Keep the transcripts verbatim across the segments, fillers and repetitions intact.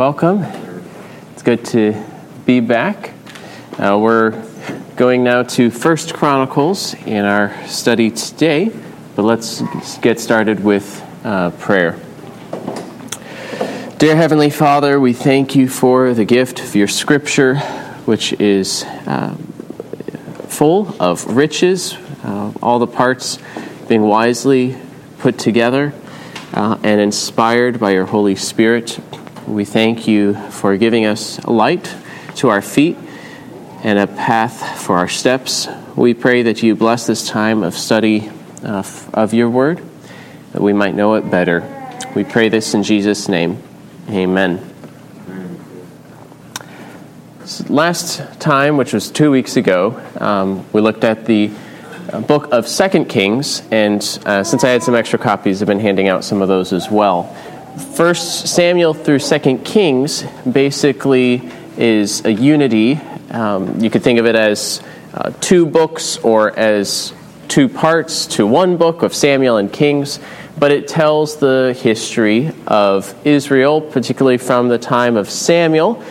welcome. It's good to be back. Uh, we're going now to First Chronicles in our study today, but let's get started with uh, prayer. Dear Heavenly Father, we thank you for the gift of your Scripture, which is uh, full of riches, uh, all the parts being wisely put together uh, and inspired by your Holy Spirit. We thank you for giving us a light to our feet and a path for our steps. We pray that you bless this time of study uh, of your word, that we might know it better. We pray this in Jesus' name. Amen. Last time, which was two weeks ago, um, we looked at the book of Second Kings, and uh, since I had some extra copies, I've been handing out some of those as well. First Samuel through Second Kings basically is a unity. Um, you could think of it as uh, two books or as two parts to one book of Samuel and Kings, but it tells the history of Israel, particularly from the time of Samuel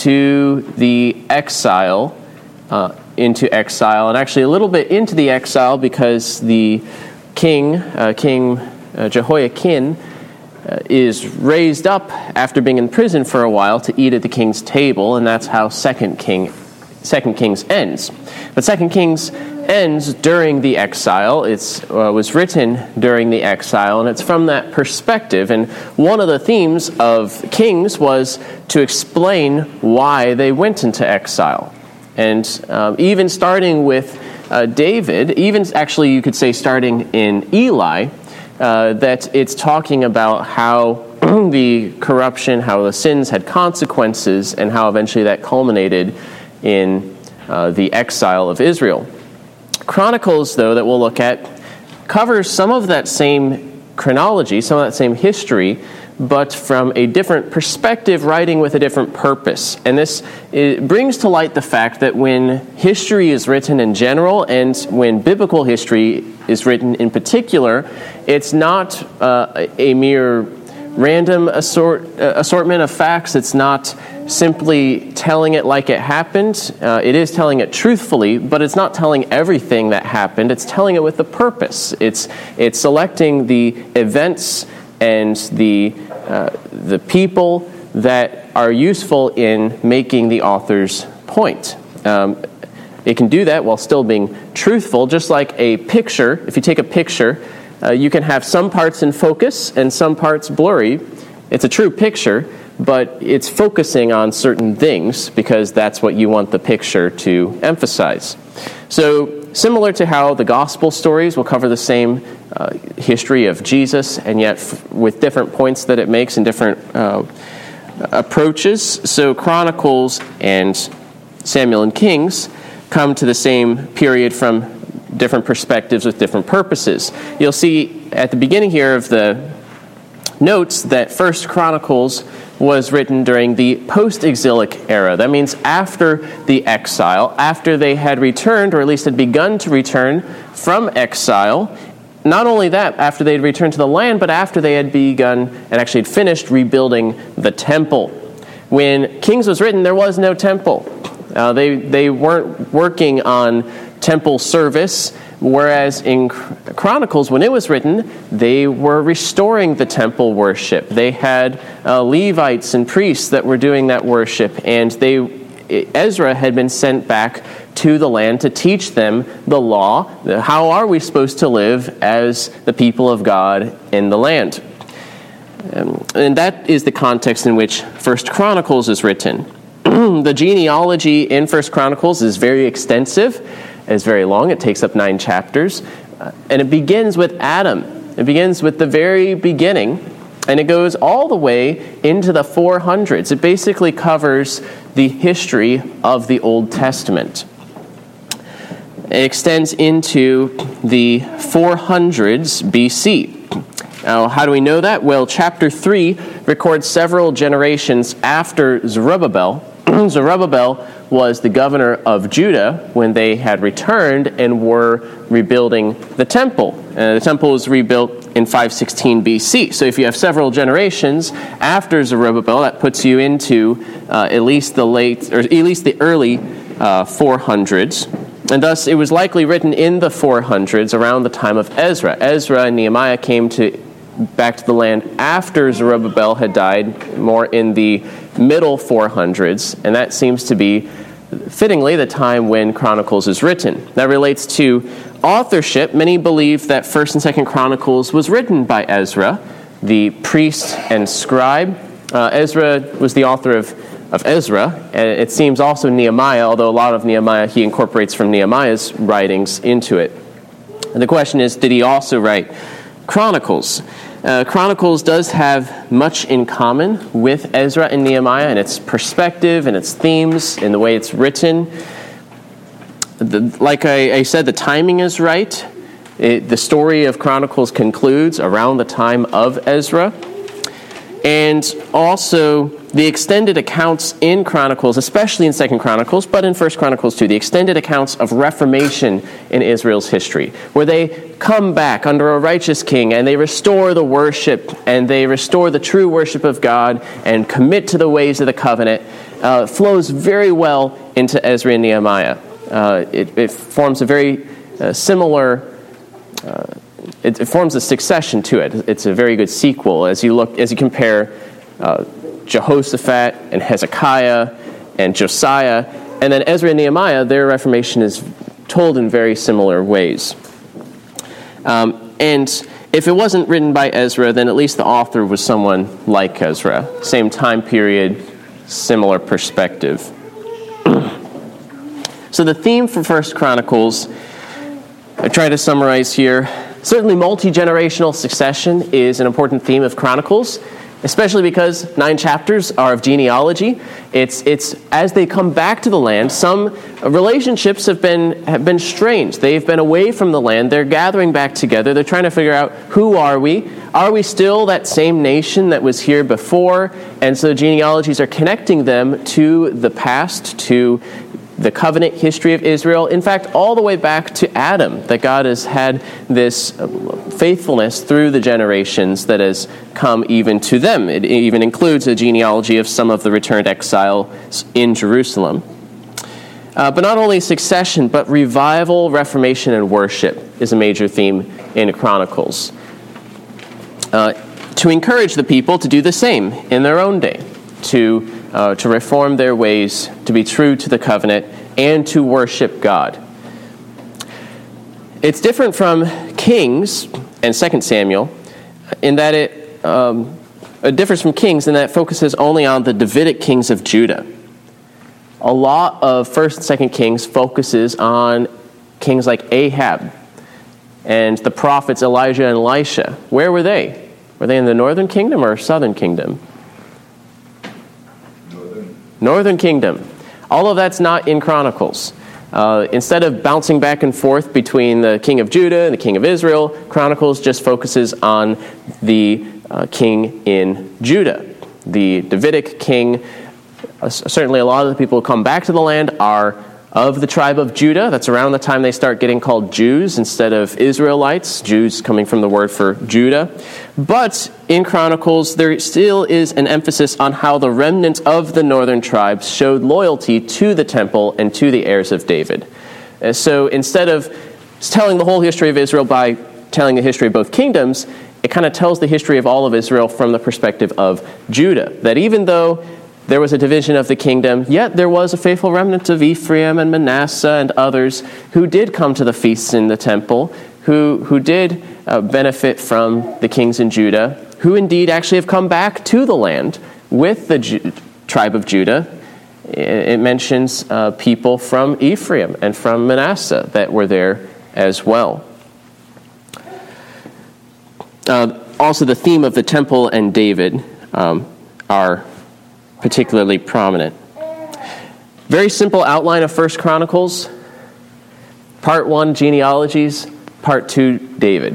to the exile, uh, into exile, and actually a little bit into the exile because the king, uh, King uh, Jehoiakim, uh, is raised up after being in prison for a while to eat at the king's table, and that's how Second King, Second Kings ends. But Second Kings ends during the exile. It uh, was written during the exile, and it's from that perspective. And one of the themes of Kings was to explain why they went into exile. And um, even starting with uh, David, even actually you could say starting in Eli, uh, that it's talking about how the corruption, how the sins had consequences, and how eventually that culminated in uh, the exile of Israel. Chronicles, though, that we'll look at, covers some of that same chronology, some of that same history, but from a different perspective, writing with a different purpose. And this it brings to light the fact that when history is written in general and when biblical history is written in particular, it's not uh, a mere random assort, uh, assortment of facts. It's not simply telling it like it happened. Uh, it is telling it truthfully, but it's not telling everything that happened. It's telling it with a purpose. It's it's selecting the events and the uh, the people that are useful in making the author's point. Um, it can do that while still being truthful, just like a picture. If you take a picture, uh, you can have some parts in focus and some parts blurry. It's a true picture, but it's focusing on certain things because that's what you want the picture to emphasize. So, similar to how the gospel stories will cover the same uh, history of Jesus, and yet f- with different points that it makes and different uh, approaches, so Chronicles and Samuel and Kings come to the same period from different perspectives with different purposes. You'll see at the beginning here of the notes that First Chronicles was written during the post-exilic era. That means after the exile, after they had returned, or at least had begun to return from exile. Not only that, after they had returned to the land, but after they had begun and actually had finished rebuilding the temple. When Kings was written, there was no temple. Uh, they, they weren't working on temple service, whereas in Chronicles, when it was written, they were restoring the temple worship. They had uh, Levites and priests that were doing that worship, and they Ezra had been sent back to the land to teach them the law. How are we supposed to live as the people of God in the land? Um, and that is the context in which First Chronicles is written. The genealogy in First Chronicles is very extensive. It's very long. It takes up nine chapters. Uh, and it begins with Adam. It begins with the very beginning. And it goes all the way into the four hundreds. It basically covers the history of the Old Testament. It extends into the four hundreds B C. Now, how do we know that? Well, chapter three records several generations after Zerubbabel. Zerubbabel was the governor of Judah when they had returned and were rebuilding the temple. Uh, the temple was rebuilt in five sixteen B C. So if you have several generations after Zerubbabel, that puts you into uh, at least the late, or at least the early uh, four hundreds. And thus, it was likely written in the four hundreds around the time of Ezra. Ezra and Nehemiah came to back to the land after Zerubbabel had died, more in the middle four hundreds, and that seems to be, fittingly, the time when Chronicles is written. That relates to authorship. Many believe that First and Second Chronicles was written by Ezra, the priest and scribe. Uh, Ezra was the author of of Ezra, and it seems also Nehemiah, although a lot of Nehemiah he incorporates from Nehemiah's writings into it. And the question is, did he also write Chronicles? Uh, Chronicles does have much in common with Ezra and Nehemiah in its perspective and its themes and the way it's written. The, like I, I said, the timing is right. It, the story of Chronicles concludes around the time of Ezra. And also, the extended accounts in Chronicles, especially in Second Chronicles, but in First Chronicles too, the extended accounts of Reformation in Israel's history, where they come back under a righteous king and they restore the worship and they restore the true worship of God and commit to the ways of the covenant, uh, flows very well into Ezra and Nehemiah. Uh, it, it forms a very uh, similar uh, It, it forms a succession to it. It's a very good sequel as you look, as you compare uh, Jehoshaphat and Hezekiah and Josiah, and then Ezra and Nehemiah. Their Reformation is told in very similar ways. Um, and if it wasn't written by Ezra, then at least the author was someone like Ezra. Same time period, similar perspective. So the theme for First Chronicles, I try to summarize here. Certainly multi-generational succession is an important theme of Chronicles, especially because nine chapters are of genealogy. It's it's as they come back to the land, some relationships have been have been strained. They've been away from the land. They're gathering back together. They're trying to figure out, who are we? Are we still that same nation that was here before? And so genealogies are connecting them to the past, to the covenant history of Israel, in fact, all the way back to Adam, that God has had this faithfulness through the generations that has come even to them. It even includes a genealogy of some of the returned exiles in Jerusalem. Uh, but not only succession, but revival, reformation, and worship is a major theme in Chronicles. Uh, to encourage the people to do the same in their own day, to Uh, to reform their ways, to be true to the covenant, and to worship God. It's different from Kings and Second Samuel in that it, um, it differs from Kings in that it focuses only on the Davidic kings of Judah. A lot of First and Second Kings focuses on kings like Ahab and the prophets Elijah and Elisha. Where were they? Were they in the northern kingdom or southern kingdom? Northern kingdom. All of that's not in Chronicles. Uh, instead of bouncing back and forth between the king of Judah and the king of Israel, Chronicles just focuses on the uh, king in Judah. The Davidic king, uh, certainly a lot of the people who come back to the land are of the tribe of Judah. That's around the time they start getting called Jews instead of Israelites, Jews coming from the word for Judah. But in Chronicles, there still is an emphasis on how the remnant of the northern tribes showed loyalty to the temple and to the heirs of David. Uh, so instead of telling the whole history of Israel by telling the history of both kingdoms, it kind of tells the history of all of Israel from the perspective of Judah. That even though there was a division of the kingdom, yet there was a faithful remnant of Ephraim and Manasseh and others who did come to the feasts in the temple, who who did uh, benefit from the kings in Judah, who indeed actually have come back to the land with the Ju- tribe of Judah. It, it mentions uh, people from Ephraim and from Manasseh that were there as well. Uh, also, the theme of the temple and David um, are particularly prominent. Very simple outline of First Chronicles. Part one, genealogies. Part two, David.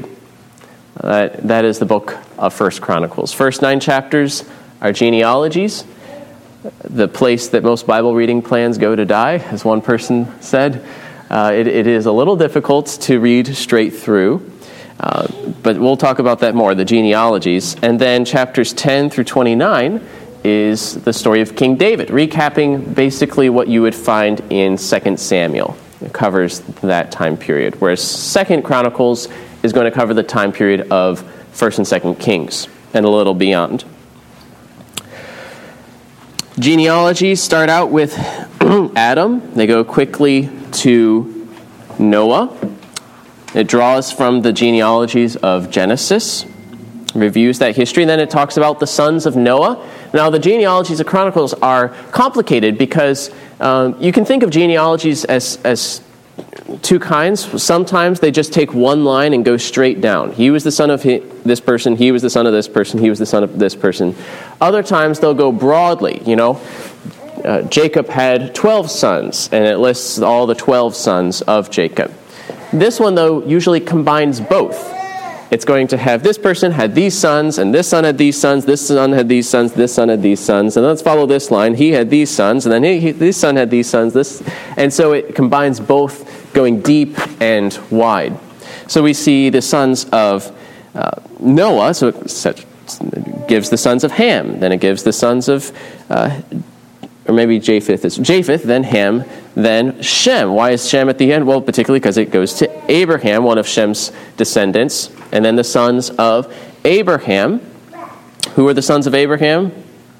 Uh, that is the book of First Chronicles. First nine chapters are genealogies. the place that most Bible reading plans go to die, as one person said. Uh, it, it is a little difficult to read straight through, uh, but we'll talk about that more, the genealogies. And then chapters ten through twenty-nine is the story of King David, recapping basically what you would find in Second Samuel. It covers that time period, whereas Second Chronicles is going to cover the time period of First and Second Kings and a little beyond. Genealogies start out with Adam. They go quickly to Noah. It draws from the genealogies of Genesis, reviews that history, and then it talks about the sons of Noah. Now, the genealogies of Chronicles are complicated because um, you can think of genealogies as, as two kinds. Sometimes they just take one line and go straight down. He was the son of he, this person, he was the son of this person, he was the son of this person. Other times they'll go broadly, you know. Uh, Jacob had twelve sons, and it lists all the twelve sons of Jacob. This one, though, usually combines both. It's going to have this person had these sons, and this son had these sons, this son had these sons, this son had these sons, and let's follow this line. He had these sons, and then he, he, this son had these sons, this, and so it combines both going deep and wide. So we see the sons of uh, Noah, so it gives the sons of Ham, then it gives the sons of, uh, or maybe Japheth is Japheth, then Ham, then Shem. Why is Shem at the end? Well, particularly because it goes to Abraham, one of Shem's descendants, and then the sons of Abraham. Who are the sons of Abraham?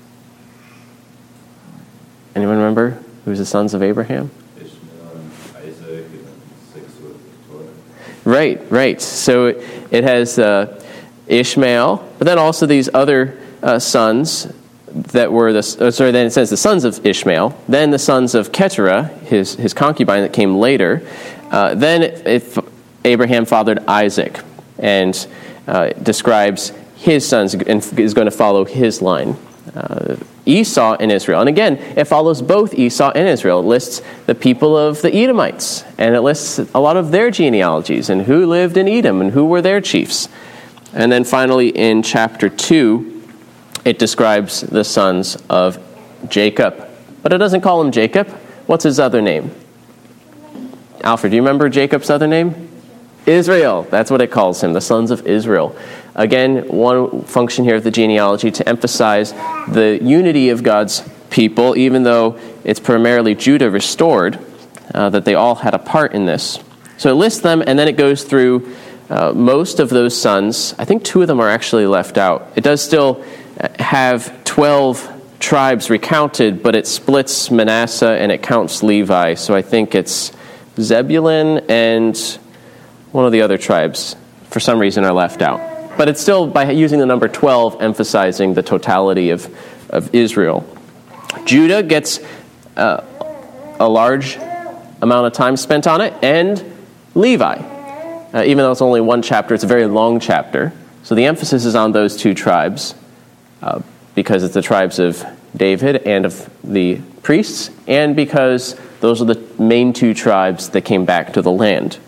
Anyone remember who's the sons of Abraham? Ishmael and Isaac and six with Torah. Right, right. So it, it has uh, Ishmael, but then also these other uh, sons that were the, oh, sorry, then it says the sons of Ishmael, then the sons of Keturah, his, his concubine that came later. Uh, then it, it, Abraham fathered Isaac, and uh, describes his sons and is going to follow his line. Uh, Esau and Israel. And again, it follows both Esau and Israel. It lists the people of the Edomites, and it lists a lot of their genealogies and who lived in Edom and who were their chiefs. And then finally in chapter two, it describes the sons of Jacob. But it doesn't call him Jacob. What's his other name? Alfred, do you remember Jacob's other name? Israel. That's what it calls him, the sons of Israel. Again, one function here of the genealogy to emphasize the unity of God's people, even though it's primarily Judah restored, uh, that they all had a part in this. So it lists them, and then it goes through uh, most of those sons. I think two of them are actually left out. It does still have twelve tribes recounted, but it splits Manasseh and it counts Levi. So I think it's Zebulun and one of the other tribes, for some reason, are left out. But it's still, by using the number twelve, emphasizing the totality of, of Israel. Judah gets uh, a large amount of time spent on it, and Levi. Uh, even though it's only one chapter, it's a very long chapter. So the emphasis is on those two tribes, uh, because it's the tribes of David and of the priests, and because those are the main two tribes that came back to the land.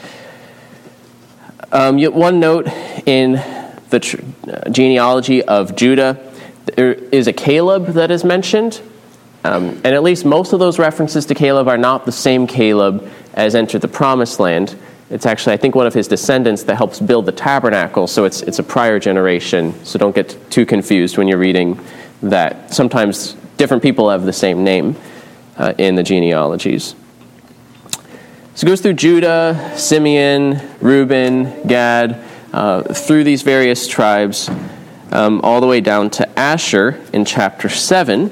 Um, one note in the tr- genealogy of Judah, there is a Caleb that is mentioned, um, and at least most of those references to Caleb are not the same Caleb as entered the Promised Land. It's actually, I think, one of his descendants that helps build the tabernacle, so it's it's a prior generation, so don't get too confused when you're reading that. Sometimes different people have the same name uh, in the genealogies. So it goes through Judah, Simeon, Reuben, Gad, uh, through these various tribes, um, all the way down to Asher in chapter seven.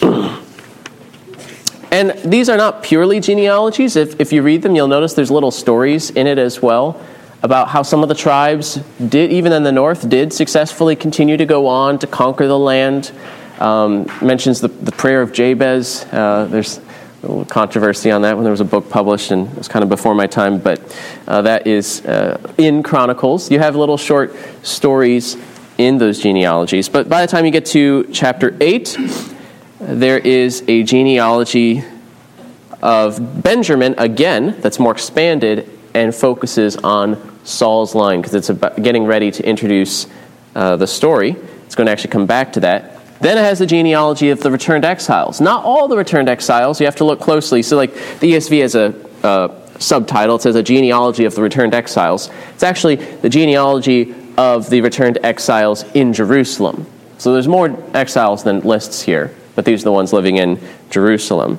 And these are not purely genealogies. If, if you read them, you'll notice there's little stories in it as well about how some of the tribes did, even in the north, did successfully continue to go on to conquer the land. Um, mentions the, the prayer of Jabez. Uh, there's a little controversy on that when there was a book published, and it was kind of before my time, but uh, that is uh, in Chronicles. You have little short stories in those genealogies. But by the time you get to chapter eight, there is a genealogy of Benjamin, again, that's more expanded and focuses on Saul's line, because it's about getting ready to introduce uh, the story. It's going to actually come back to that. Then it has the genealogy of the returned exiles. Not all the returned exiles. You have to look closely. So like the E S V has a, a subtitle. It says a genealogy of the returned exiles. It's actually the genealogy of the returned exiles in Jerusalem. So there's more exiles than lists here, but these are the ones living in Jerusalem.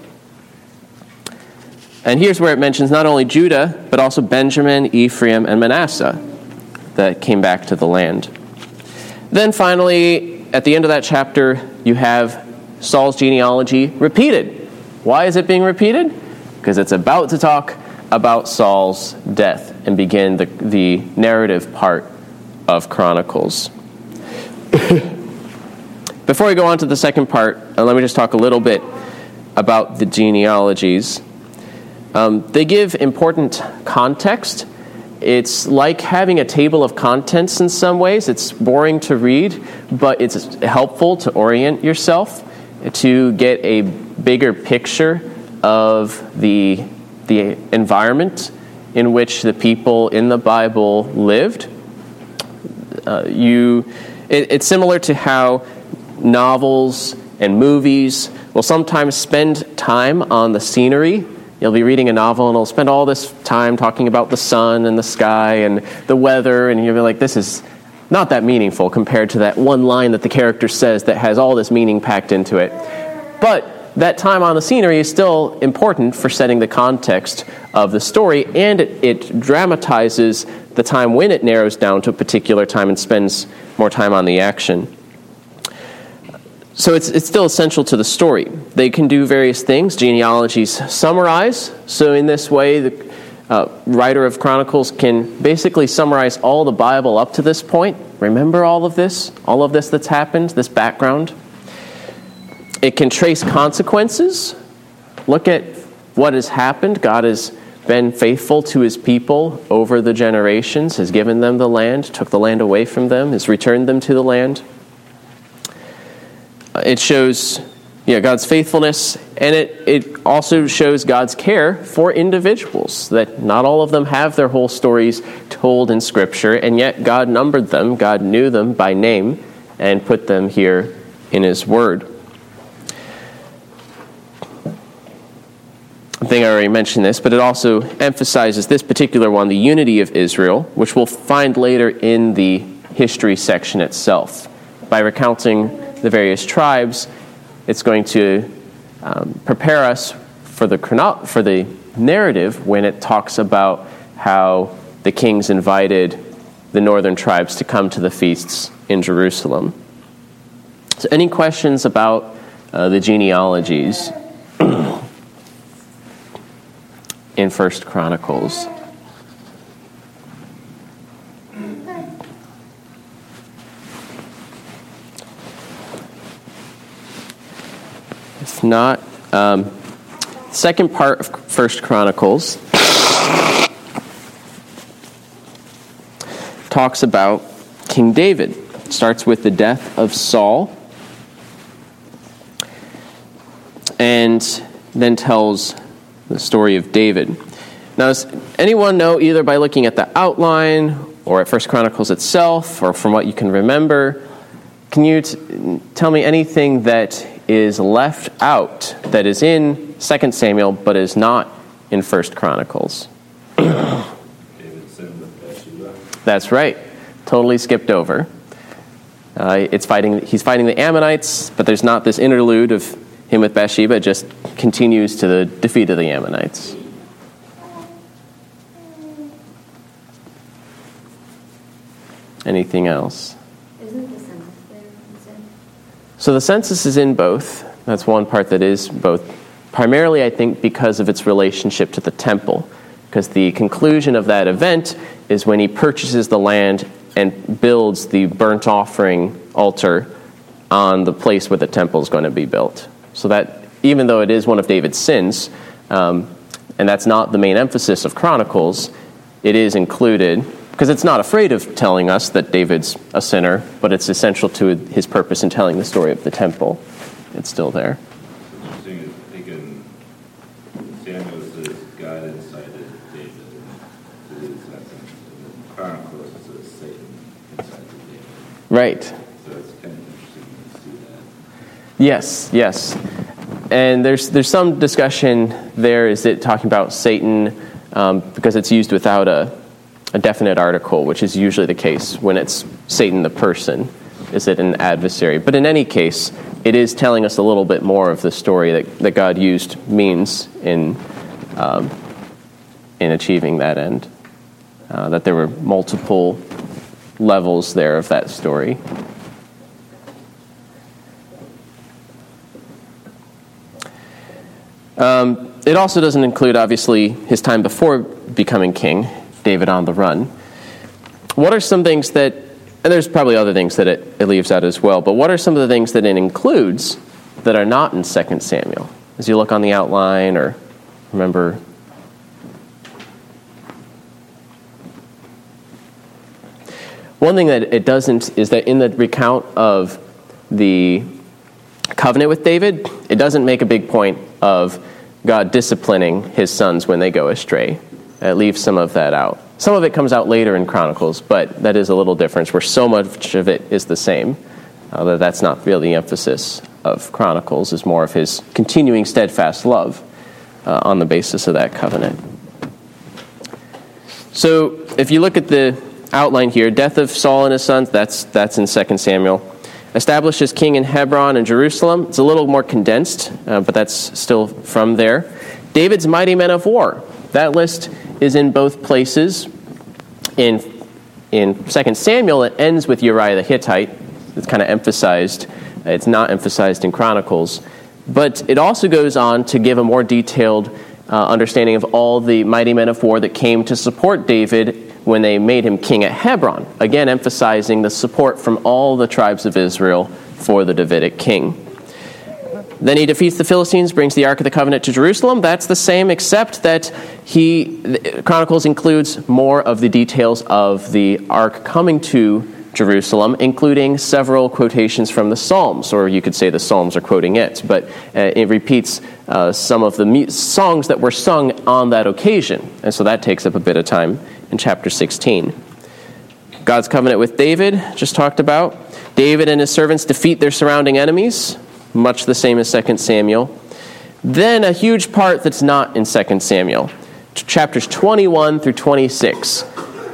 And here's where it mentions not only Judah, but also Benjamin, Ephraim, and Manasseh that came back to the land. Then finally, at the end of that chapter, you have Saul's genealogy repeated. Why is it being repeated? Because it's about to talk about Saul's death and begin the, the narrative part of Chronicles. Before we go on to the second part, uh, let me just talk a little bit about the genealogies. Um, they give important context. It's like having a table of contents in some ways. It's boring to read, but it's helpful to orient yourself, to get a bigger picture of the, the environment in which the people in the Bible lived. Uh, you, it, it's similar to how novels and movies will sometimes spend time on the scenery. You'll be reading a novel and it'll spend all this time talking about the sun and the sky and the weather, and you'll be like, this is not that meaningful compared to that one line that the character says that has all this meaning packed into it. But that time on the scenery is still important for setting the context of the story, and it, it dramatizes the time when it narrows down to a particular time and spends more time on the action. So it's it's still essential to the story. They can do various things. Genealogies summarize. So in this way, the uh, writer of Chronicles can basically summarize all the Bible up to this point. Remember all of this? All of this that's happened, this background. It can trace consequences. Look at what has happened. God has been faithful to his people over the generations, has given them the land, took the land away from them, has returned them to the land. It shows yeah, God's faithfulness, and it, it also shows God's care for individuals, that not all of them have their whole stories told in Scripture, and yet God numbered them, God knew them by name, and put them here in his Word. I think I already mentioned this, but it also emphasizes this particular one, the unity of Israel, which we'll find later in the history section itself. By recounting the various tribes, it's going to um, prepare us for the chrono- for the narrative when it talks about how the kings invited the northern tribes to come to the feasts in Jerusalem. So any questions about uh, the genealogies in First Chronicles? If not, um, second part of First Chronicles talks about King David. It starts with the death of Saul and then tells the story of David. Now, does anyone know, either by looking at the outline or at First Chronicles itself or from what you can remember, can you t- tell me anything that is left out that is in Second Samuel but is not in First Chronicles? David sinned with Bathsheba. That's right. Totally skipped over. Uh, it's fighting. He's fighting the Ammonites, but there's not this interlude of him with Bathsheba. It just continues to the defeat of the Ammonites. Anything else? Isn't the census there? So the census is in both. That's one part that is both. Primarily, I think, because of its relationship to the temple. Because the conclusion of that event is when he purchases the land and builds the burnt offering altar on the place where the temple is going to be built. So that, even though it is one of David's sins, um, and that's not the main emphasis of Chronicles, it is included, because it's not afraid of telling us that David's a sinner, but it's essential to his purpose in telling the story of the temple. It's still there. It's interesting, I think in Samuel says God incited David to do this sentence, and then Chronicles it says Satan incited David. Right. So it's kind of interesting to see that. Yes, yes. And there's there's some discussion there. Is it talking about Satan um, because it's used without a, a definite article, which is usually the case when it's Satan the person. Is it an adversary? But in any case, it is telling us a little bit more of the story that, that God used means in um, in achieving that end. Uh, that there were multiple levels there of that story. Um, it also doesn't include, obviously, his time before becoming king, David on the run. What are some things that, and there's probably other things that it, it leaves out as well, but what are some of the things that it includes that are not in Second Samuel? As you look on the outline or remember. One thing that it doesn't is that in the recount of the covenant with David, it doesn't make a big point of God disciplining his sons when they go astray. It leaves some of that out. Some of it comes out later in Chronicles, but that is a little difference where so much of it is the same. Although that's not really the emphasis of Chronicles, is more of his continuing steadfast love uh, on the basis of that covenant. So if you look at the outline here, death of Saul and his sons, that's that's in Second Samuel. Established as king in Hebron and Jerusalem. It's a little more condensed, uh, but that's still from there. David's mighty men of war. That list is in both places. In in Second Samuel, it ends with Uriah the Hittite. It's kind of emphasized. It's not emphasized in Chronicles. But it also goes on to give a more detailed uh, understanding of all the mighty men of war that came to support David when they made him king at Hebron, again emphasizing the support from all the tribes of Israel for the Davidic king. Then he defeats the Philistines, brings the Ark of the Covenant to Jerusalem. That's the same, except that he Chronicles includes more of the details of the Ark coming to Jerusalem, including several quotations from the Psalms, or you could say the Psalms are quoting it, but uh, it repeats uh, some of the mu- songs that were sung on that occasion, and so that takes up a bit of time in chapter sixteen. God's covenant with David, just talked about. David and his servants defeat their surrounding enemies, much the same as Second Samuel. Then a huge part that's not in Second Samuel, chapters twenty-one through twenty-six.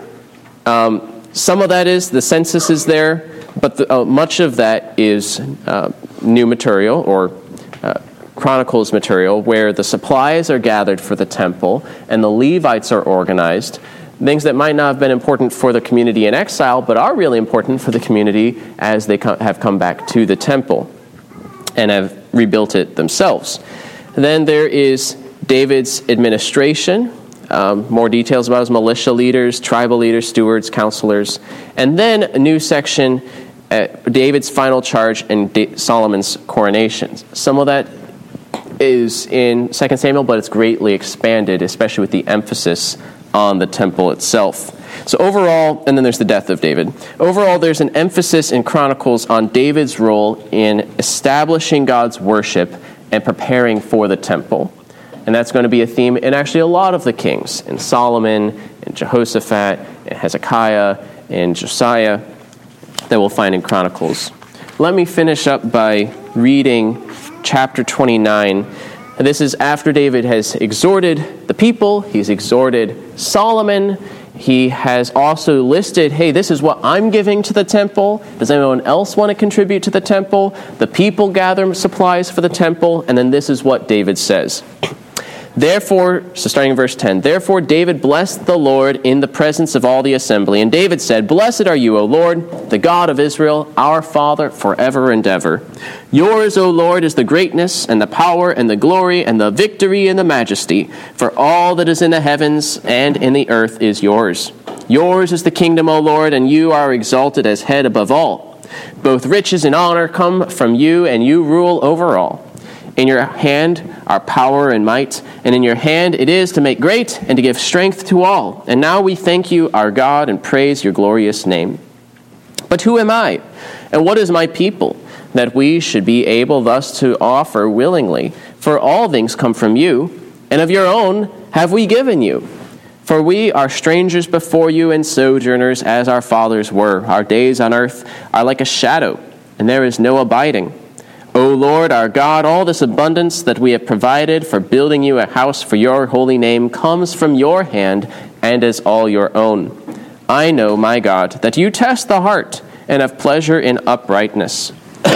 Um, some of that is, the census is there, but the, uh, much of that is uh, new material, or uh, Chronicles material, where the supplies are gathered for the temple, and the Levites are organized. Things that might not have been important for the community in exile, but are really important for the community as they co- have come back to the temple and have rebuilt it themselves. Then there is David's administration, um, more details about his militia leaders, tribal leaders, stewards, counselors, and then a new section, uh, David's final charge and da- Solomon's coronation. Some of that is in Second Samuel, but it's greatly expanded, especially with the emphasis on the temple itself. So overall, and then there's the death of David. Overall, there's an emphasis in Chronicles on David's role in establishing God's worship and preparing for the temple. And that's going to be a theme in actually a lot of the kings, in Solomon, in Jehoshaphat, in Hezekiah, in Josiah, that we'll find in Chronicles. Let me finish up by reading chapter twenty-nine. This is after David has exhorted the people, he's exhorted Solomon, he has also listed, hey, this is what I'm giving to the temple. Does anyone else want to contribute to the temple? The people gather supplies for the temple, and then this is what David says. Therefore, so starting in verse ten, therefore David blessed the Lord in the presence of all the assembly. And David said, Blessed are you, O Lord, the God of Israel, our Father, forever and ever. Yours, O Lord, is the greatness and the power and the glory and the victory and the majesty. For all that is in the heavens and in the earth is yours. Yours is the kingdom, O Lord, and you are exalted as head above all. Both riches and honor come from you, and you rule over all. In your hand are power and might, and in your hand it is to make great and to give strength to all. And now we thank you, our God, and praise your glorious name. But who am I, and what is my people, that we should be able thus to offer willingly? For all things come from you, and of your own have we given you. For we are strangers before you and sojourners as our fathers were. Our days on earth are like a shadow, and there is no abiding. O Lord our God, all this abundance that we have provided for building you a house for your holy name comes from your hand and is all your own. I know, my God, that you test the heart and have pleasure in uprightness.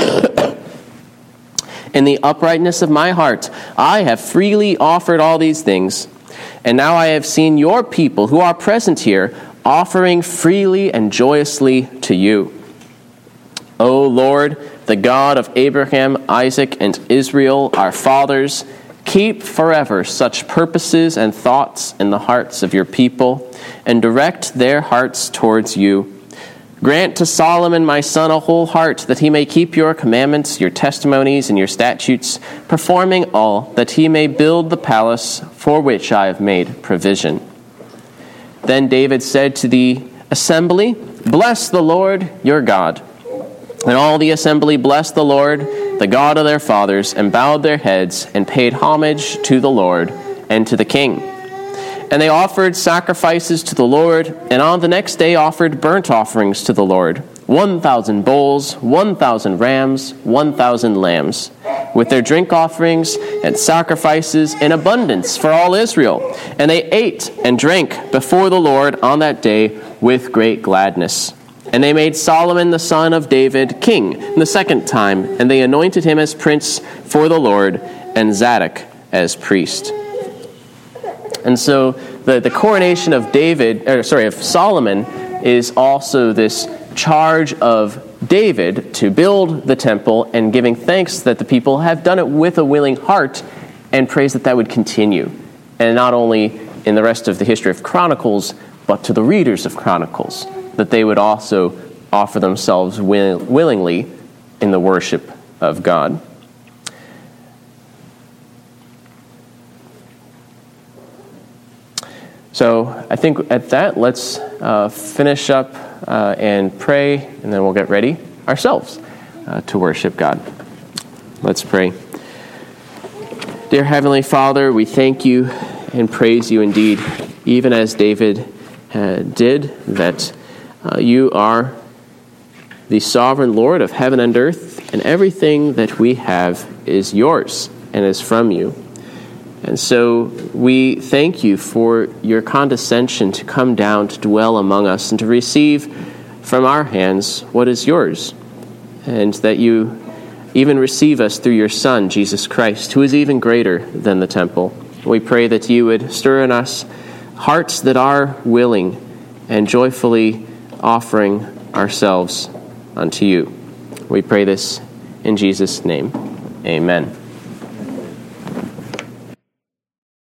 In the uprightness of my heart, I have freely offered all these things. And now I have seen your people who are present here offering freely and joyously to you. O Lord, the God of Abraham, Isaac, and Israel, our fathers, keep forever such purposes and thoughts in the hearts of your people, and direct their hearts towards you. Grant to Solomon, my son, a whole heart, that he may keep your commandments, your testimonies, and your statutes, performing all, that he may build the palace for which I have made provision. Then David said to the assembly, Bless the Lord your God. And all the assembly blessed the Lord, the God of their fathers, and bowed their heads, and paid homage to the Lord and to the king. And they offered sacrifices to the Lord, and on the next day offered burnt offerings to the Lord, one thousand bulls, one thousand rams, one thousand lambs, with their drink offerings and sacrifices in abundance for all Israel. And they ate and drank before the Lord on that day with great gladness. And they made Solomon the son of David king the second time, and they anointed him as prince for the Lord, and Zadok as priest. And so the, the coronation of David, or sorry, of Solomon is also this charge of David to build the temple and giving thanks that the people have done it with a willing heart, and praise that that would continue. And not only in the rest of the history of Chronicles, but to the readers of Chronicles, that they would also offer themselves will, willingly in the worship of God. So I think at that, let's uh, finish up uh, and pray, and then we'll get ready ourselves uh, to worship God. Let's pray. Dear Heavenly Father, we thank you and praise you indeed, even as David uh, did, that uh, you are the sovereign Lord of heaven and earth, and everything that we have is yours and is from you. And so we thank you for your condescension to come down to dwell among us and to receive from our hands what is yours, and that you even receive us through your Son, Jesus Christ, who is even greater than the temple. We pray that you would stir in us hearts that are willing and joyfully offering ourselves unto you. We pray this in Jesus' name. Amen.